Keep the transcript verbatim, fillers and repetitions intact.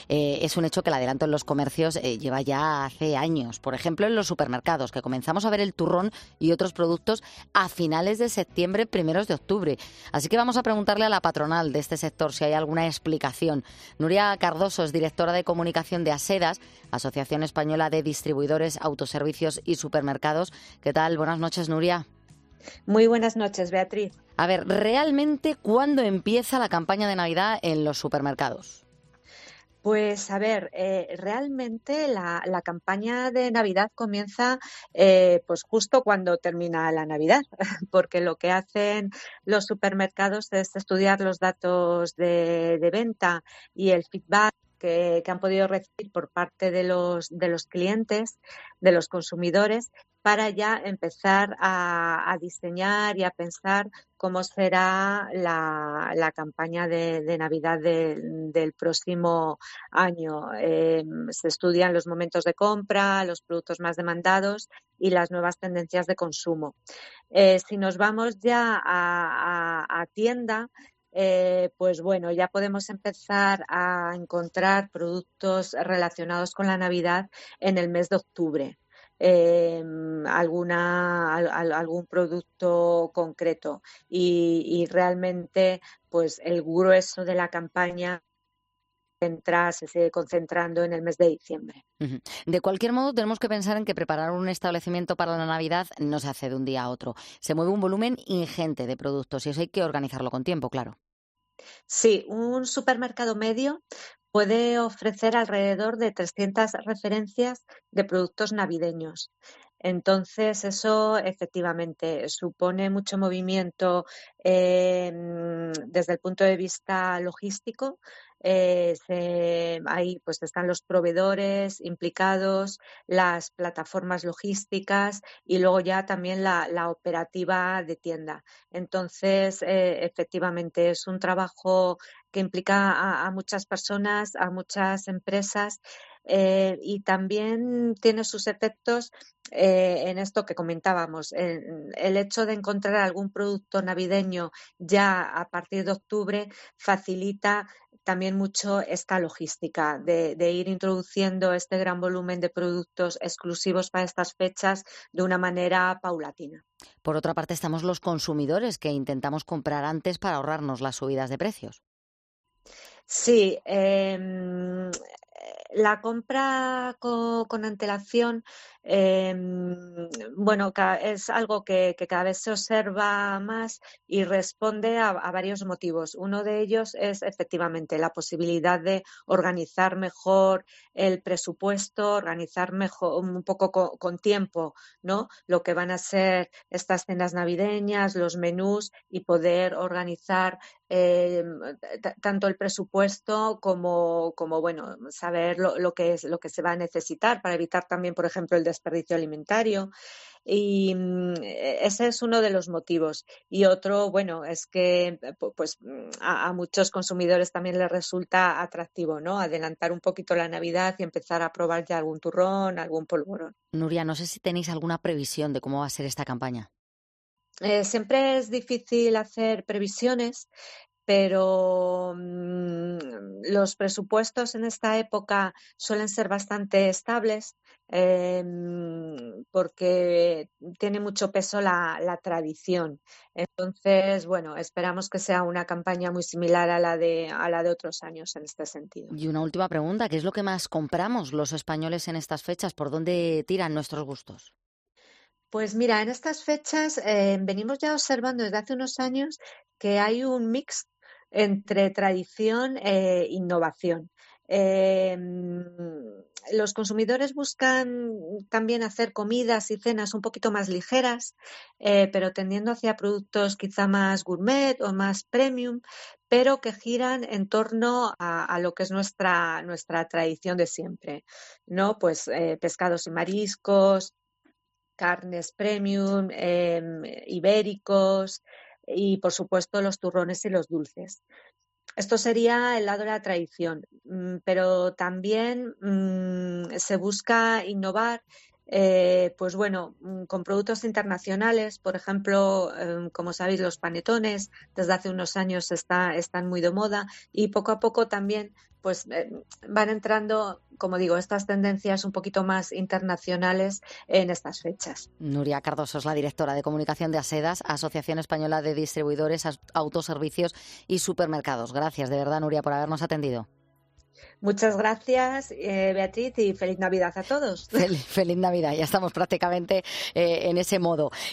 eh, es un hecho que el adelanto en los comercios eh, lleva ya hace años. Por ejemplo, en los supermercados, que comenzamos a ver el turrón y otros productos a finales de septiembre, primeros de octubre. Así que vamos a preguntarle a la patronal de este sector si hay alguna explicación. Nuria Cardoso es directora de comunicación de ASEDAS, Asociación Española de Distribuidores, Autoservicios y Supermercados. ¿Qué tal? Buenas noches, Nuria. Muy buenas noches, Beatriz. A ver, ¿realmente cuándo empieza la campaña de Navidad en los supermercados? Pues a ver, eh, realmente la, la campaña de Navidad comienza eh, pues justo cuando termina la Navidad, porque lo que hacen los supermercados es estudiar los datos de, de venta y el feedback que, que han podido recibir por parte de los, de los clientes, de los consumidores, para ya empezar a, a diseñar y a pensar cómo será la, la campaña de, de Navidad de, del próximo año. Eh, se estudian los momentos de compra, los productos más demandados y las nuevas tendencias de consumo. Eh, si nos vamos ya a, a, a tienda, eh, pues bueno, ya podemos empezar a encontrar productos relacionados con la Navidad en el mes de octubre. Eh, alguna al, algún producto concreto y, y realmente pues el grueso de la campaña centra, se sigue concentrando en el mes de diciembre. Uh-huh. De cualquier modo, tenemos que pensar en que preparar un establecimiento para la Navidad no se hace de un día a otro. Se mueve un volumen ingente de productos y eso hay que organizarlo con tiempo, claro. Sí, un supermercado medio puede ofrecer alrededor de trescientas referencias de productos navideños. Entonces, eso efectivamente supone mucho movimiento eh, desde el punto de vista logístico. Eh, se, ahí pues están los proveedores implicados, las plataformas logísticas y luego ya también la, la operativa de tienda. Entonces, eh, efectivamente, es un trabajo que implica a, a muchas personas, a muchas empresas eh, y también tiene sus efectos eh, en esto que comentábamos. El, el hecho de encontrar algún producto navideño ya a partir de octubre facilita también mucho esta logística de, de ir introduciendo este gran volumen de productos exclusivos para estas fechas de una manera paulatina. Por otra parte, estamos los consumidores que intentamos comprar antes para ahorrarnos las subidas de precios. Sí, eh, la compra con, con antelación, eh, bueno, es algo que, que cada vez se observa más y responde a, a varios motivos. Uno de ellos es efectivamente la posibilidad de organizar mejor el presupuesto, organizar mejor un poco con, con tiempo, ¿no? Lo que van a ser estas cenas navideñas, los menús y poder organizar eh, t- tanto el presupuesto como, como bueno, saber lo, lo que es lo que se va a necesitar para evitar también, por ejemplo, el desperdicio alimentario. Y mm, ese es uno de los motivos. Y otro, bueno, es que pues a, a muchos consumidores también les resulta atractivo, ¿no? Adelantar un poquito la Navidad y empezar a probar ya algún turrón, algún polvorón. Nuria, no sé si tenéis alguna previsión de cómo va a ser esta campaña. Eh, siempre es difícil hacer previsiones, pero mmm, los presupuestos en esta época suelen ser bastante estables eh, porque tiene mucho peso la, la tradición. Entonces, bueno, esperamos que sea una campaña muy similar a la de, a la de otros años en este sentido. Y una última pregunta, ¿qué es lo que más compramos los españoles en estas fechas? ¿Por dónde tiran nuestros gustos? Pues mira, en estas fechas eh, venimos ya observando desde hace unos años que hay un mix entre tradición e innovación. Eh, los consumidores buscan también hacer comidas y cenas un poquito más ligeras, eh, pero tendiendo hacia productos quizá más gourmet o más premium, pero que giran en torno a, a lo que es nuestra, nuestra tradición de siempre, ¿no? Pues eh, pescados y mariscos, carnes premium, eh, ibéricos y, por supuesto, los turrones y los dulces. Esto sería el lado de la tradición, pero también mmm, se busca innovar, eh, pues bueno, con productos internacionales, por ejemplo, eh, como sabéis, los panetones desde hace unos años está, están muy de moda y poco a poco también pues eh, van entrando, como digo, estas tendencias un poquito más internacionales en estas fechas. Nuria Cardoso es la directora de comunicación de ASEDAS, Asociación Española de Distribuidores, Autoservicios y Supermercados. Gracias, de verdad, Nuria, por habernos atendido. Muchas gracias, eh, Beatriz, y feliz Navidad a todos. Feliz, feliz Navidad, ya estamos prácticamente eh, en ese modo.